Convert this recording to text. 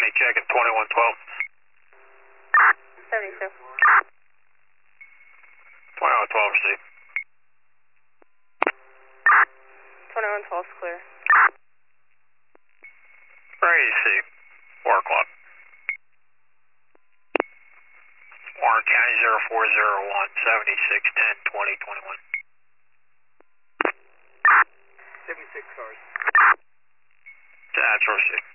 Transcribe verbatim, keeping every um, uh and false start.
County checking twenty-one twelve. seventy-two. twenty-one twelve received. twenty-one twelve is clear. Ready to see. four o'clock. Warren County zero four zero one, seventy-six ten, twenty, twenty-one. seventy-six cars. That's received.